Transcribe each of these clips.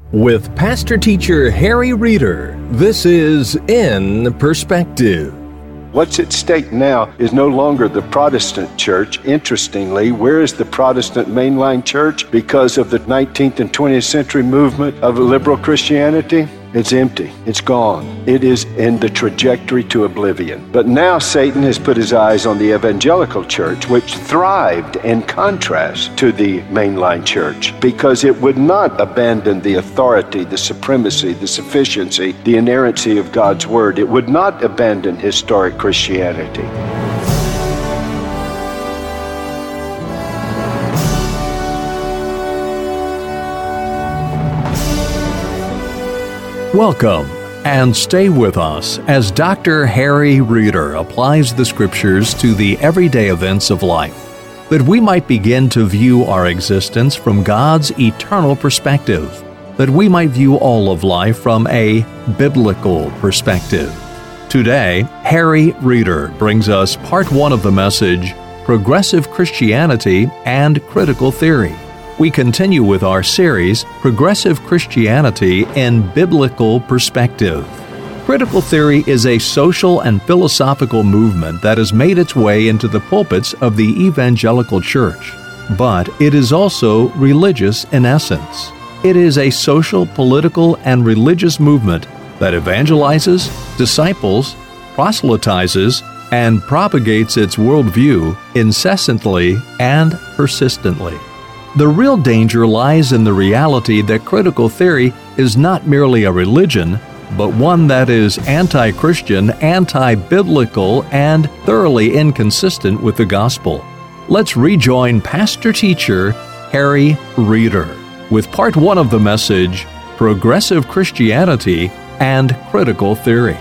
With Pastor Teacher Harry Reeder, this is In Perspective. What's at stake now is no longer the Protestant church. Interestingly, where is the Protestant mainline church? Because of the 19th and 20th century movement of liberal Christianity, it's empty. It's gone. It is in the trajectory to oblivion. But now Satan has put his eyes on the evangelical church, which thrived in contrast to the mainline church because it would not abandon the authority, the supremacy, the sufficiency, the inerrancy of God's word. It would not abandon historic Christianity. Welcome, and stay with us as Dr. Harry Reeder applies the Scriptures to the everyday events of life, that we might begin to view our existence from God's eternal perspective, that we might view all of life from a biblical perspective. Today, Harry Reeder brings us part one of the message, Progressive Christianity and Critical Theory. We continue with our series, Progressive Christianity in Biblical Perspective. Critical theory is a social and philosophical movement that has made its way into the pulpits of the evangelical church, but it is also religious in essence. It is a social, political, and religious movement that evangelizes, disciples, proselytizes, and propagates its worldview incessantly and persistently. The real danger lies in the reality that critical theory is not merely a religion, but one that is anti-Christian, anti-biblical, and thoroughly inconsistent with the gospel. Let's rejoin Pastor Teacher Harry Reeder with part one of the message, Progressive Christianity and Critical Theory.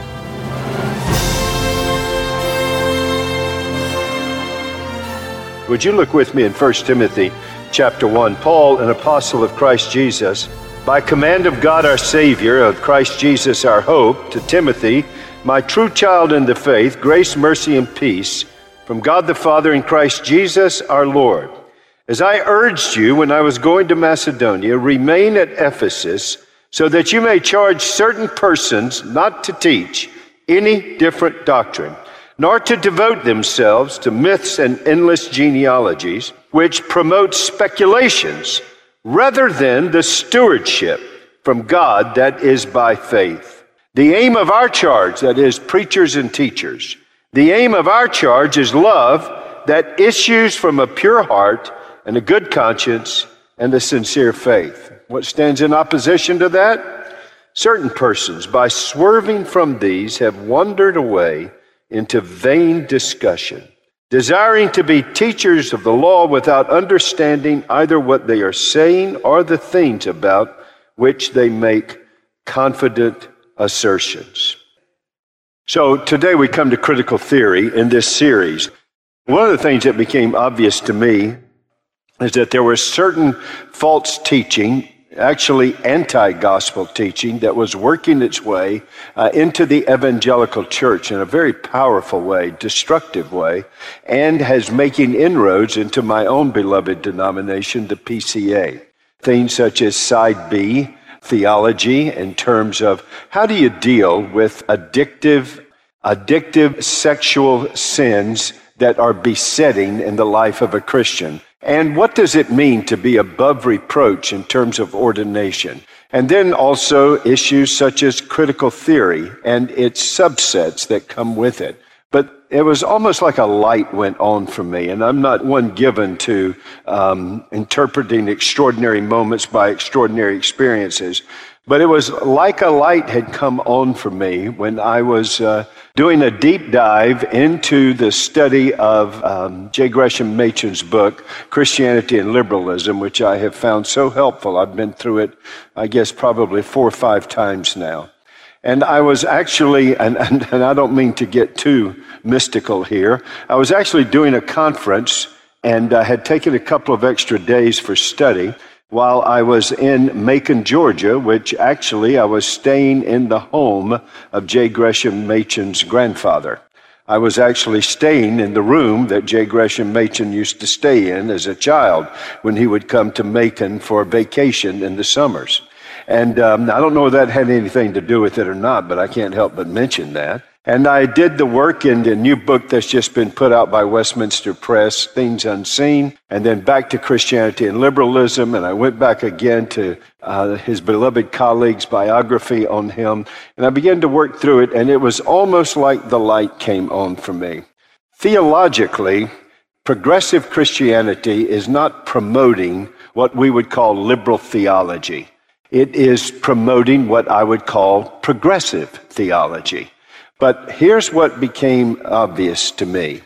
Would you look with me in 1 Timothy chapter 1? Paul, an apostle of Christ Jesus, by command of God our Savior, of Christ Jesus our hope, to Timothy, my true child in the faith, grace, mercy, and peace from God the Father and Christ Jesus our Lord. As I urged you when I was going to Macedonia, remain at Ephesus, so that you may charge certain persons not to teach any different doctrine, nor to devote themselves to myths and endless genealogies, which promote speculations rather than the stewardship from God that is by faith. The aim of our charge, that is, preachers and teachers, the aim of our charge is love that issues from a pure heart and a good conscience and a sincere faith. What stands in opposition to that? Certain persons, by swerving from these, have wandered away into vain discussion, desiring to be teachers of the law without understanding either what they are saying or the things about which they make confident assertions. So today we come to critical theory in this series. One of the things that became obvious to me is that there was certain false teaching, actually anti-gospel teaching, that was working its way into the evangelical church in a very powerful way, destructive way, and has making inroads into my own beloved denomination, the PCA. Things such as side B theology in terms of how do you deal with addictive sexual sins that are besetting in the life of a Christian. And what does it mean to be above reproach in terms of ordination? And then also issues such as critical theory and its subsets that come with it. But it was almost like a light went on for me, and I'm not one given to interpreting extraordinary moments by extraordinary experiences. But it was like a light had come on for me when I was doing a deep dive into the study of J. Gresham Machen's book, Christianity and Liberalism, which I have found so helpful. I've been through it, I guess, probably 4 or 5 times now. And I was actually, and I don't mean to get too mystical here, I was actually doing a conference and had taken a couple of extra days for study while I was in Macon, Georgia, which actually I was staying in the home of J. Gresham Machen's grandfather. I was actually staying in the room that J. Gresham Machen used to stay in as a child when he would come to Macon for vacation in the summers. And I don't know if that had anything to do with it or not, but I can't help but mention that. And I did the work in the new book that's just been put out by Westminster Press, Things Unseen, and then back to Christianity and Liberalism. And I went back again to his beloved colleague's biography on him. And I began to work through it, and it was almost like the light came on for me. Theologically, progressive Christianity is not promoting what we would call liberal theology. It is promoting what I would call progressive theology. But here's what became obvious to me,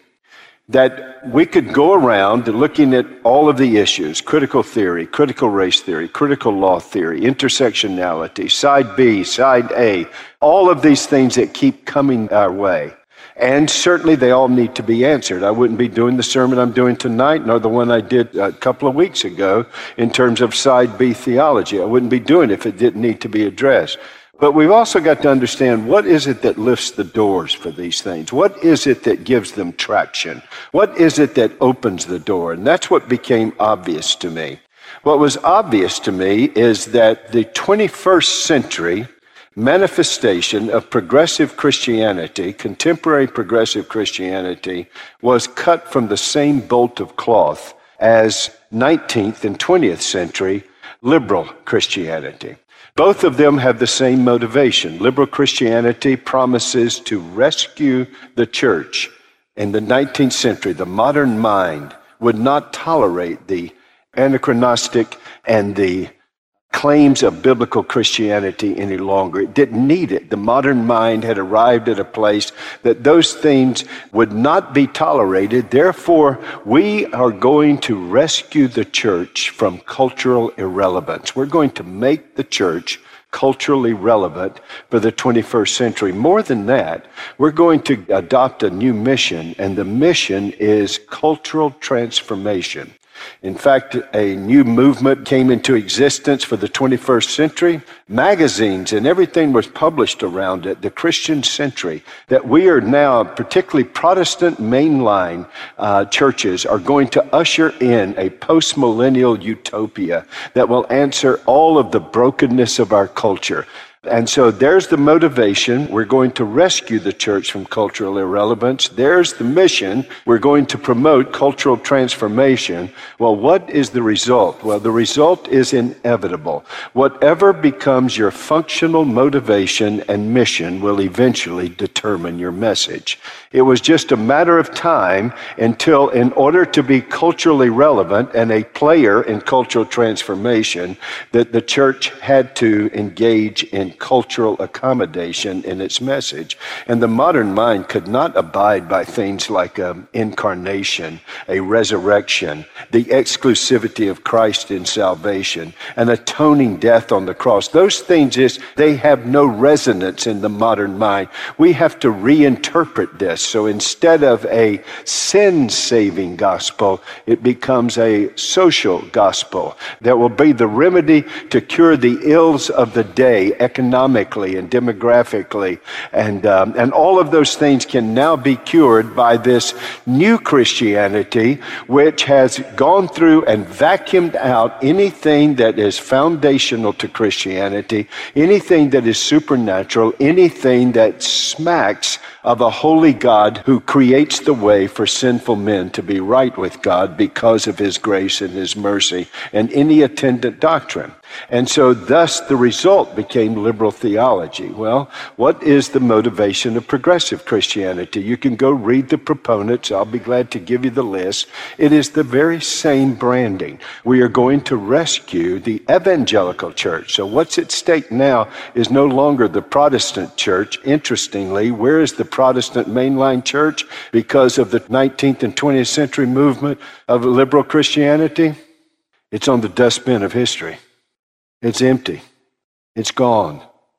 that we could go around looking at all of the issues, critical theory, critical race theory, critical law theory, intersectionality, side B, side A, all of these things that keep coming our way. And certainly they all need to be answered. I wouldn't be doing the sermon I'm doing tonight, nor the one I did a couple of weeks ago in terms of side B theology. I wouldn't be doing it if it didn't need to be addressed. But we've also got to understand, what is it that lifts the doors for these things? What is it that gives them traction? What is it that opens the door? And that's what became obvious to me. What was obvious to me is that the 21st century manifestation of progressive Christianity, contemporary progressive Christianity, was cut from the same bolt of cloth as 19th and 20th century liberal Christianity. Both of them have the same motivation. Liberal Christianity promises to rescue the church. In the 19th century, the modern mind would not tolerate the anachronistic and the claims of biblical Christianity any longer. It didn't need it. The modern mind had arrived at a place that those things would not be tolerated. Therefore, we are going to rescue the church from cultural irrelevance. We're going to make the church culturally relevant for the 21st century. More than that, we're going to adopt a new mission, and the mission is cultural transformation. In fact, a new movement came into existence for the 21st century. Magazines and everything was published around it, the Christian Century, that we are now, particularly Protestant mainline churches, are going to usher in a post-millennial utopia that will answer all of the brokenness of our culture. And so there's the motivation. We're going to rescue the church from cultural irrelevance. There's the mission. We're going to promote cultural transformation. Well, what is the result? Well, the result is inevitable. Whatever becomes your functional motivation and mission will eventually determine your message. It was just a matter of time until, in order to be culturally relevant and a player in cultural transformation, that the church had to engage in cultural accommodation in its message. And the modern mind could not abide by things like incarnation, a resurrection, the exclusivity of Christ in salvation, an atoning death on the cross. Those things, they have no resonance in the modern mind. We have to reinterpret this. So instead of a sin-saving gospel, it becomes a social gospel that will be the remedy to cure the ills of the day, economically and demographically, and all of those things can now be cured by this new Christianity, which has gone through and vacuumed out anything that is foundational to Christianity, anything that is supernatural, anything that smacks of a holy God who creates the way for sinful men to be right with God because of his grace and his mercy, and any attendant doctrine. And so thus the result became liberal theology. Well, what is the motivation of progressive Christianity? You can go read the proponents. I'll be glad to give you the list. It is the very same branding. We are going to rescue the evangelical church. So what's at stake now is no longer the Protestant church. Interestingly, where is the Protestant mainline church because of the 19th and 20th century movement of liberal Christianity? It's on the dustbin of history. It's empty. It's gone.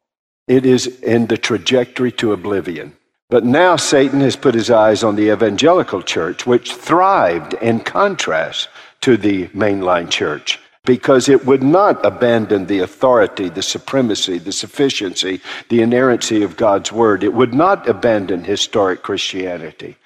It is in the trajectory to oblivion. But now Satan has put his eyes on the evangelical church, which thrived in contrast to the mainline church, because it would not abandon the authority, the supremacy, the sufficiency, the inerrancy of God's word. It would not abandon historic Christianity.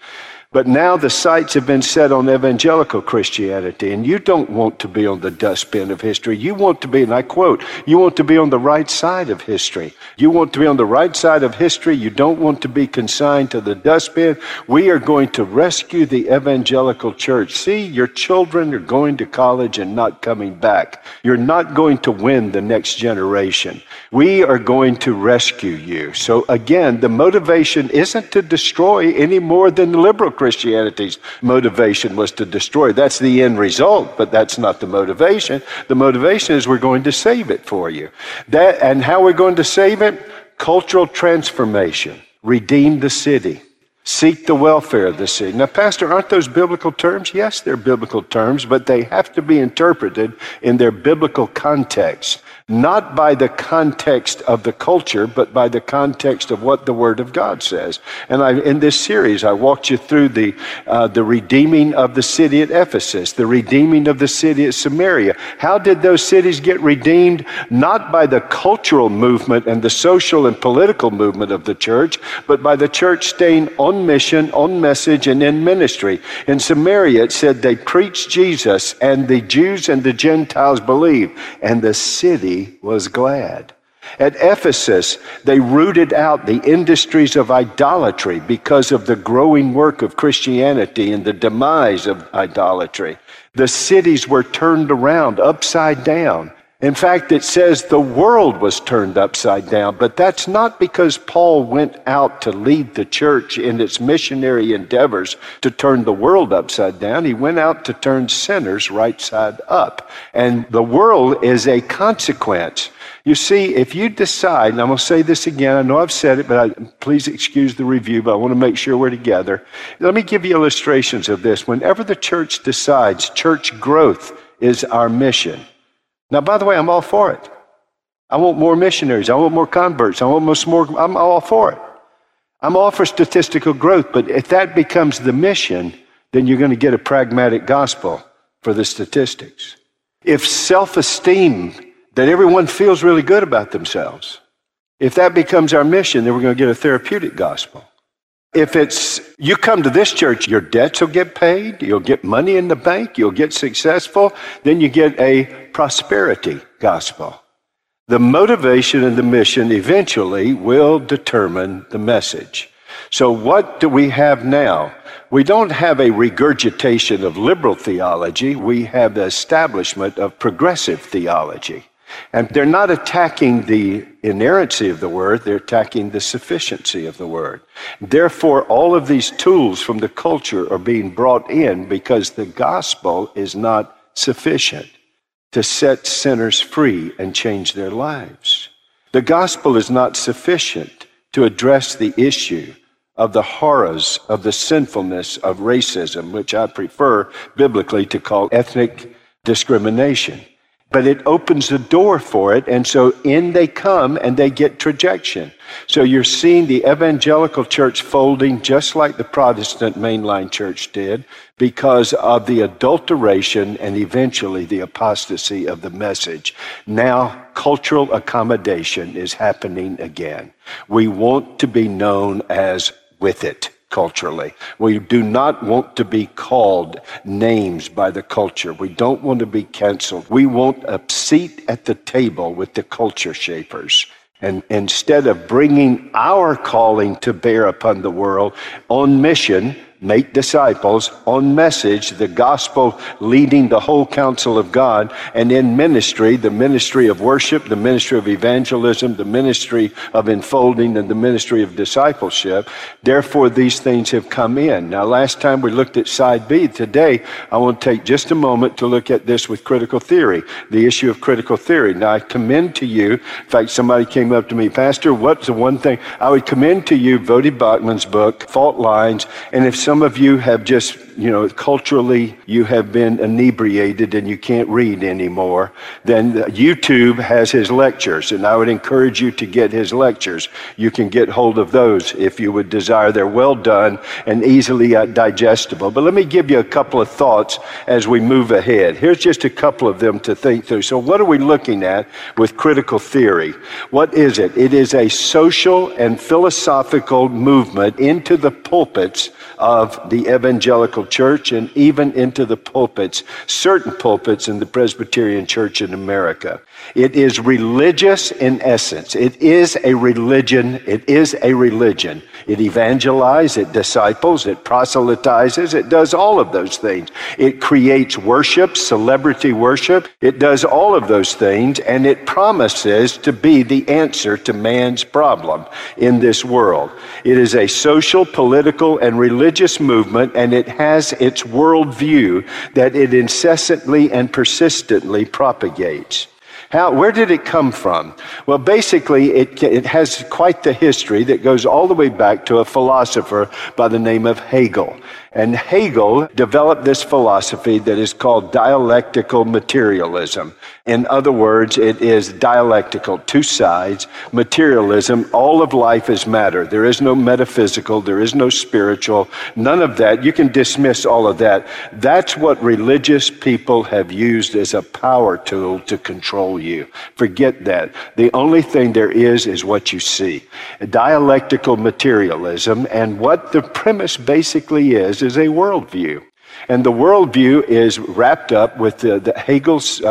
But now the sights have been set on evangelical Christianity, and you don't want to be on the dustbin of history. You want to be, and I quote, you want to be on the right side of history. You want to be on the right side of history. You don't want to be consigned to the dustbin. We are going to rescue the evangelical church. See, your children are going to college and not coming back. You're not going to win the next generation. We are going to rescue you. So again, the motivation isn't to destroy any more than the liberal Christianity's motivation was to destroy. That's the end result, but that's not the motivation. The motivation is we're going to save it for you. And how we're going to save it? Cultural transformation. Redeem the city. Seek the welfare of the city. Now, Pastor, aren't those biblical terms? Yes, they're biblical terms, but they have to be interpreted in their biblical context. Not by the context of the culture, but by the context of what the Word of God says. And in this series, I walked you through the redeeming of the city at Ephesus, the redeeming of the city at Samaria. How did those cities get redeemed? Not by the cultural movement and the social and political movement of the church, but by the church staying on mission, on message, and in ministry. In Samaria, it said they preached Jesus, and the Jews and the Gentiles believed, and the city was glad. At Ephesus, they rooted out the industries of idolatry because of the growing work of Christianity and the demise of idolatry. The cities were turned around, upside down. In fact, it says the world was turned upside down, but that's not because Paul went out to lead the church in its missionary endeavors to turn the world upside down. He went out to turn sinners right side up. And the world is a consequence. You see, if you decide, and I'm going to say this again, I know I've said it, but please excuse the review, but I want to make sure we're together. Let me give you illustrations of this. Whenever the church decides church growth is our mission. Now, by the way, I'm all for it. I want more missionaries. I want more converts. I want more. I'm all for it. I'm all for statistical growth, but if that becomes the mission, then you're going to get a pragmatic gospel for the statistics. If self-esteem, that everyone feels really good about themselves, if that becomes our mission, then we're going to get a therapeutic gospel. If it's, you come to this church, your debts will get paid, you'll get money in the bank, you'll get successful, then you get a prosperity gospel. The motivation and the mission eventually will determine the message. So what do we have now? We don't have a regurgitation of liberal theology, we have the establishment of progressive theology. And they're not attacking the inerrancy of the word, they're attacking the sufficiency of the word. Therefore, all of these tools from the culture are being brought in because the gospel is not sufficient to set sinners free and change their lives. The gospel is not sufficient to address the issue of the horrors of the sinfulness of racism, which I prefer biblically to call ethnic discrimination. But it opens the door for it, and so in they come and they get trajection. So you're seeing the evangelical church folding just like the Protestant mainline church did because of the adulteration and eventually the apostasy of the message. Now cultural accommodation is happening again. We want to be known as with it. Culturally. We do not want to be called names by the culture. We don't want to be canceled. We want a seat at the table with the culture shapers. And instead of bringing our calling to bear upon the world on mission, make disciples, on message, the gospel leading the whole counsel of God, and in ministry, the ministry of worship, the ministry of evangelism, the ministry of enfolding, and the ministry of discipleship. Therefore, these things have come in. Now, last time we looked at side B. Today, I want to take just a moment to look at this with critical theory, the issue of critical theory. Now, I commend to you, in fact, somebody came up to me, Pastor, what's the one thing? I would commend to you Voddie Bauchman's book, Fault Lines, and if some of you have just, culturally, you have been inebriated and you can't read anymore, then YouTube has his lectures, and I would encourage you to get his lectures. You can get hold of those if you would desire. They're well done and easily digestible. But let me give you a couple of thoughts as we move ahead. Here's just a couple of them to think through. So what are we looking at with critical theory? What is it? It is a social and philosophical movement into the pulpits of of the evangelical church and even into the pulpits, certain pulpits in the Presbyterian Church in America. It is religious in essence. It is a religion. It is a religion. It evangelizes, it disciples, it proselytizes, it does all of those things. It creates worship, celebrity worship. It does all of those things, and it promises to be the answer to man's problem in this world. It is a social, political, and religious movement, and it has its worldview that it incessantly and persistently propagates. Where did it come from? Well, basically, it has quite the history that goes all the way back to a philosopher by the name of Hegel. And Hegel developed this philosophy that is called dialectical materialism. In other words, it is dialectical, two sides. Materialism, all of life is matter. There is no metaphysical, there is no spiritual, none of that. You can dismiss all of that. That's what religious people have used as a power tool to control you. Forget that. The only thing there is what you see. Dialectical materialism, and what the premise basically is a worldview. And the worldview is wrapped up with the Hegel's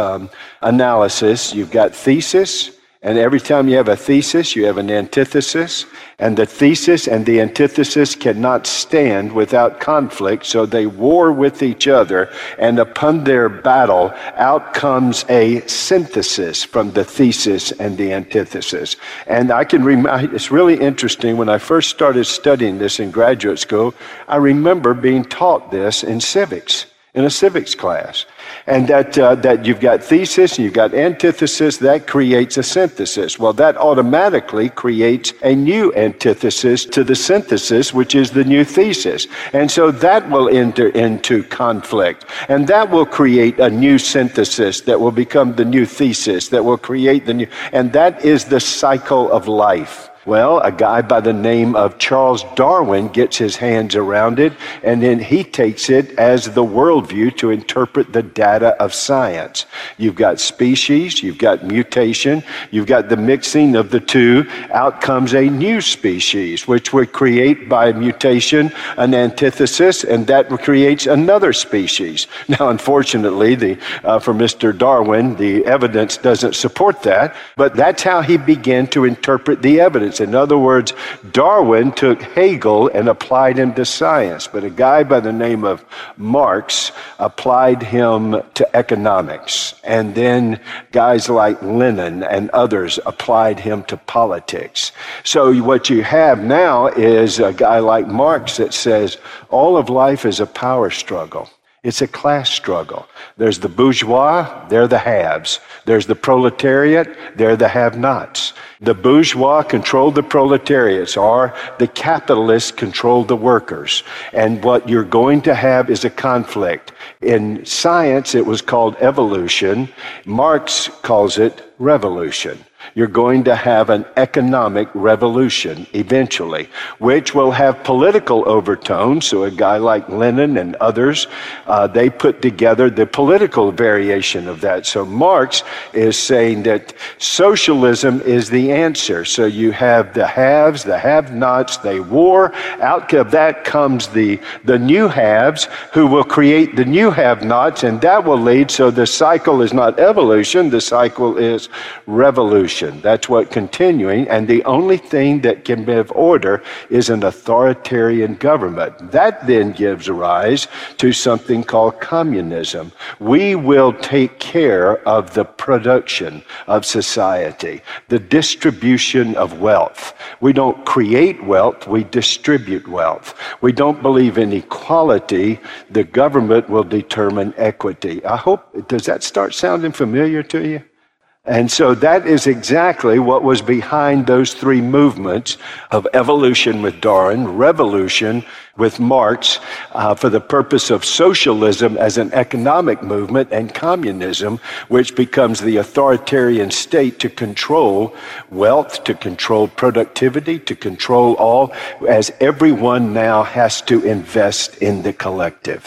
analysis. You've got thesis, and every time you have a thesis, you have an antithesis. And the thesis and the antithesis cannot stand without conflict, so they war with each other. And upon their battle, out comes a synthesis from the thesis and the antithesis. And I can remember, it's really interesting, when I first started studying this in graduate school, I remember being taught this in civics, in a civics class. And that you've got thesis and you've got antithesis, that creates a synthesis. Well, that automatically creates a new antithesis to the synthesis, which is the new thesis. And so that will enter into conflict. And that will create a new synthesis that will become the new thesis, that will create the new. And that is the cycle of life. Well, a guy by the name of Charles Darwin gets his hands around it, and then he takes it as the worldview to interpret the data of science. You've got species, you've got mutation, you've got the mixing of the two. Out comes a new species, which would create by mutation an antithesis, and that creates another species. Now, unfortunately, for Mr. Darwin, the evidence doesn't support that, but that's how he began to interpret the evidence. In other words, Darwin took Hegel and applied him to science, but a guy by the name of Marx applied him to economics. And then guys like Lenin and others applied him to politics. So what you have now is a guy like Marx that says all of life is a power struggle. It's a class struggle. There's the bourgeois, they're the haves. There's the proletariat, they're the have-nots. The bourgeois control the proletariats, or the capitalists control the workers. And what you're going to have is a conflict. In science, it was called evolution. Marx calls it revolution. You're going to have an economic revolution eventually, which will have political overtones. So a guy like Lenin and others, they put together the political variation of that. So Marx is saying that socialism is the answer. So you have the haves, the have-nots, they war. Out of that comes the new haves, who will create the new have-nots, and that will lead. So the cycle is not evolution, the cycle is revolution. That's what continuing, and the only thing that can give order is an authoritarian government. That then gives rise to something called communism. We will take care of the production of society, the distribution of wealth. We don't create wealth, we distribute wealth. We don't believe in equality. The government will determine equity. Does that start sounding familiar to you? And so that is exactly what was behind those three movements of evolution with Darwin, revolution with Marx, for the purpose of socialism as an economic movement, and communism, which becomes the authoritarian state to control wealth, to control productivity, to control all, as everyone now has to invest in the collective.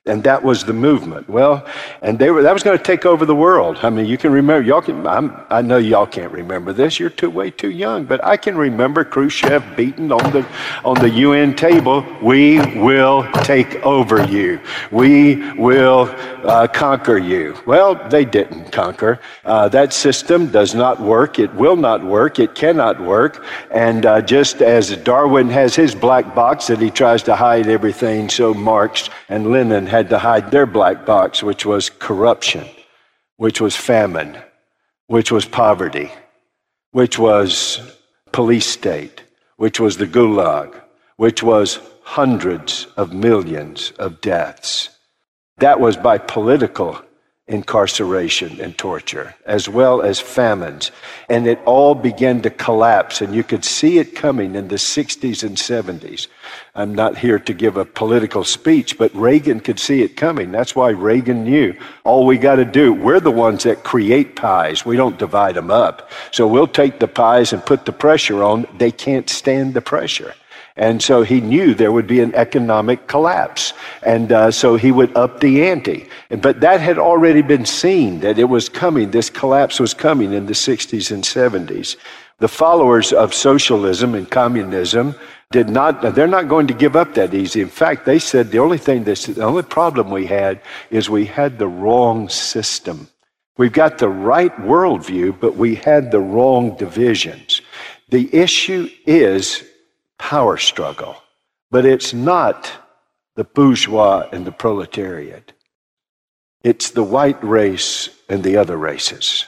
And that was the movement. Well, and that was going to take over the world. I mean, you can remember, I know y'all can't remember this. You're way too young, but I can remember Khrushchev beating on the UN table, "We will take over you. We will conquer you." Well, they didn't conquer. That system does not work. It will not work. It cannot work. And just as Darwin has his black box that he tries to hide everything, so Marx and Lenin had to hide their black box, which was corruption, which was famine, which was poverty, which was police state, which was the Gulag, which was hundreds of millions of deaths. That was by political incarceration and torture, as well as famines. And it all began to collapse, and you could see it coming in the 60s and 70s. I'm not here to give a political speech, but Reagan could see it coming. That's why Reagan knew, all we got to do, we're the ones that create pies. We don't divide them up. So we'll take the pies and put the pressure on. They can't stand the pressure. And so he knew there would be an economic collapse. And so he would up the ante. But that had already been seen, that it was coming. This collapse was coming in the 60s and 70s. The followers of socialism and communism they're not going to give up that easy. In fact, they said the only problem we had is we had the wrong system. We've got the right worldview, but we had the wrong divisions. The issue is power struggle, but it's not the bourgeois and the proletariat. It's the white race and the other races.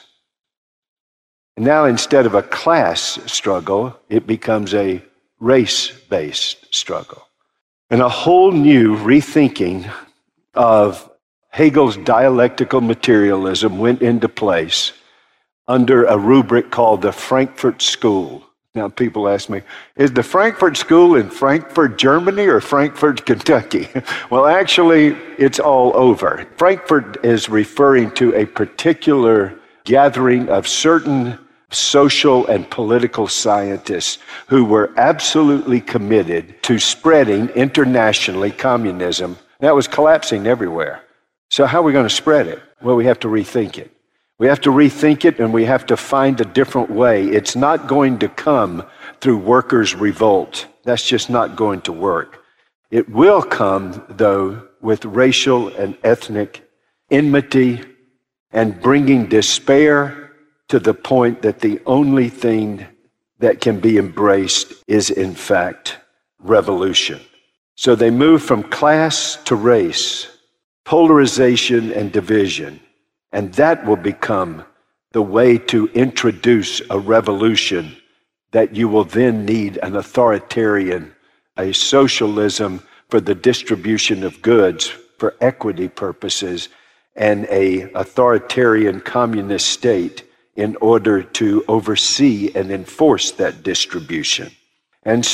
And now instead of a class struggle, it becomes a race-based struggle. And a whole new rethinking of Hegel's dialectical materialism went into place under a rubric called the Frankfurt School. Now, people ask me, is the Frankfurt School in Frankfurt, Germany, or Frankfurt, Kentucky? Well, actually, it's all over. Frankfurt is referring to a particular gathering of certain social and political scientists who were absolutely committed to spreading internationally communism. That was collapsing everywhere. So how are we going to spread it? Well, we have to rethink it. We have to rethink it, and we have to find a different way. It's not going to come through workers' revolt. That's just not going to work. It will come, though, with racial and ethnic enmity and bringing despair to the point that the only thing that can be embraced is, in fact, revolution. So they move from class to race, polarization and division. And that will become the way to introduce a revolution that you will then need an authoritarian, a socialism for the distribution of goods for equity purposes, and a authoritarian communist state in order to oversee and enforce that distribution. And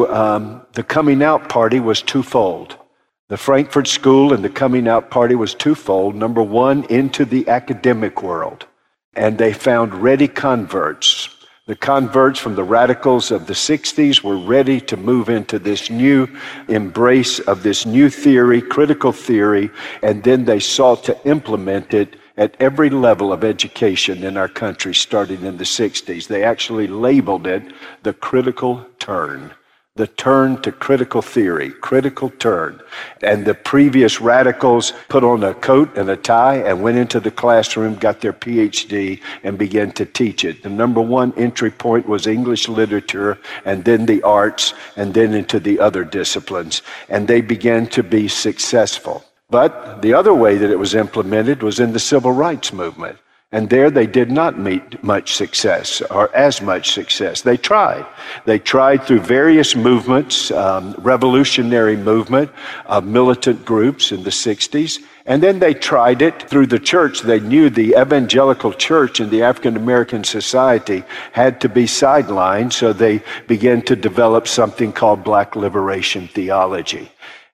so the coming out party was twofold. The Frankfurt School and the coming out party was twofold. Number one, into the academic world. And they found ready converts. The converts from the radicals of the 60s were ready to move into this new embrace of this new theory, critical theory, and then they sought to implement it at every level of education in our country starting in the 60s. They actually labeled it the critical turn. The turn to critical theory, critical turn. And the previous radicals put on a coat and a tie and went into the classroom, got their PhD, and began to teach it. The number one entry point was English literature, and then the arts, and then into the other disciplines. And they began to be successful. But the other way that it was implemented was in the civil rights movement. And there they did not meet much success, or as much success. They tried. They tried through various movements, revolutionary movement of militant groups in the 60s. And then they tried it through the church. They knew the evangelical church and the African American society had to be sidelined, so they began to develop something called Black liberation theology.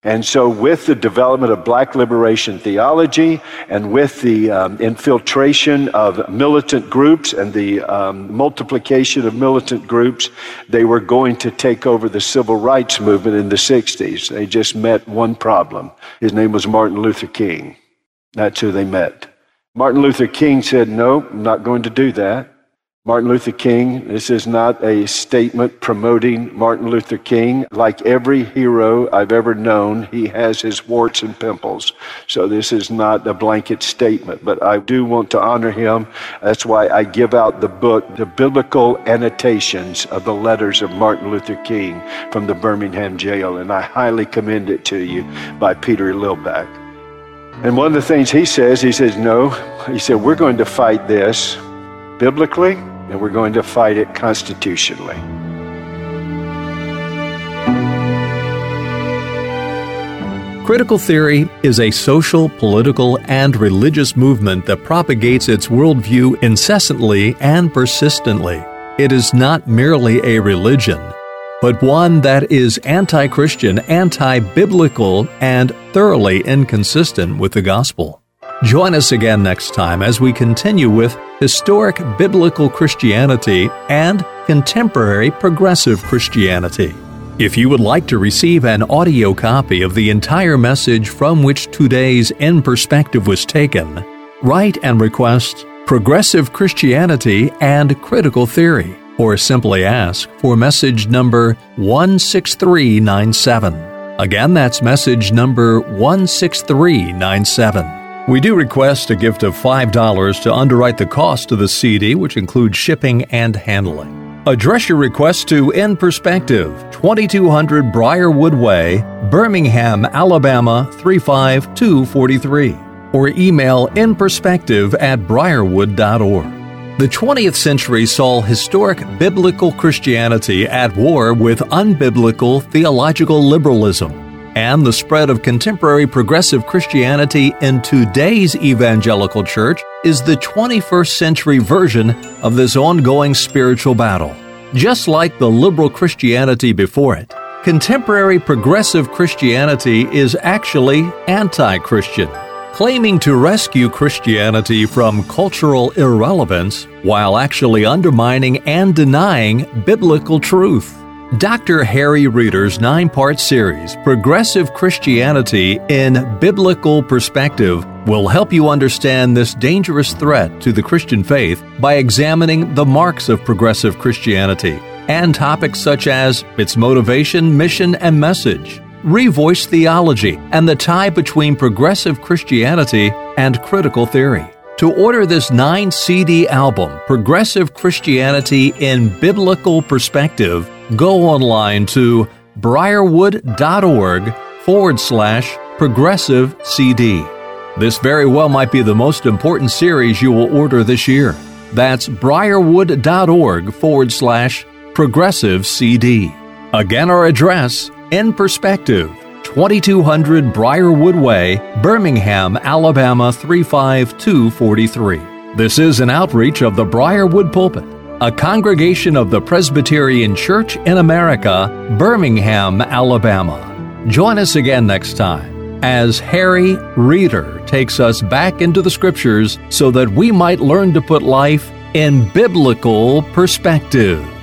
And so with the development of black liberation theology and with the infiltration of militant groups and the multiplication of militant groups, they were going to take over the civil rights movement in the 60s. They just met one problem. His name was Martin Luther King. That's who they met. Martin Luther King said, no, I'm not going to do that. Martin Luther King, this is not a statement promoting Martin Luther King. Like every hero I've ever known, he has his warts and pimples. So this is not a blanket statement, but I do want to honor him. That's why I give out the book, The Biblical Annotations of the Letters of Martin Luther King from the Birmingham jail, and I highly commend it to you, by Peter Lillback. And one of the things he says, no, he said, we're going to fight this biblically, and we're going to fight it constitutionally. Critical theory is a social, political, and religious movement that propagates its worldview incessantly and persistently. It is not merely a religion, but one that is anti-Christian, anti-biblical, and thoroughly inconsistent with the gospel. Join us again next time as we continue with historic biblical Christianity and contemporary progressive Christianity. If you would like to receive an audio copy of the entire message from which today's In Perspective was taken, write and request Progressive Christianity and Critical Theory, or simply ask for message number 16397. Again, that's message number 16397. We do request a gift of $5 to underwrite the cost of the CD, which includes shipping and handling. Address your request to In Perspective, 2200 Briarwood Way, Birmingham, Alabama 35243, or email inperspective@briarwood.org. The 20th century saw historic biblical Christianity at war with unbiblical theological liberalism, and the spread of contemporary progressive Christianity in today's evangelical church is the 21st century version of this ongoing spiritual battle. Just like the liberal Christianity before it, contemporary progressive Christianity is actually anti-Christian, claiming to rescue Christianity from cultural irrelevance while actually undermining and denying biblical truth. Dr. Harry Reeder's 9-part series, Progressive Christianity in Biblical Perspective, will help you understand this dangerous threat to the Christian faith by examining the marks of progressive Christianity and topics such as its motivation, mission, and message, revoice theology, and the tie between progressive Christianity and critical theory. To order this 9-CD album, Progressive Christianity in Biblical Perspective, go online to briarwood.org/progressive CD. This very well might be the most important series you will order this year. That's briarwood.org/progressive CD. Again, our address, In Perspective, 2200 Briarwood Way, Birmingham, Alabama 35243. This is an outreach of the Briarwood Pulpit, a congregation of the Presbyterian Church in America, Birmingham, Alabama. Join us again next time as Harry Reeder takes us back into the Scriptures so that we might learn to put life in biblical perspective.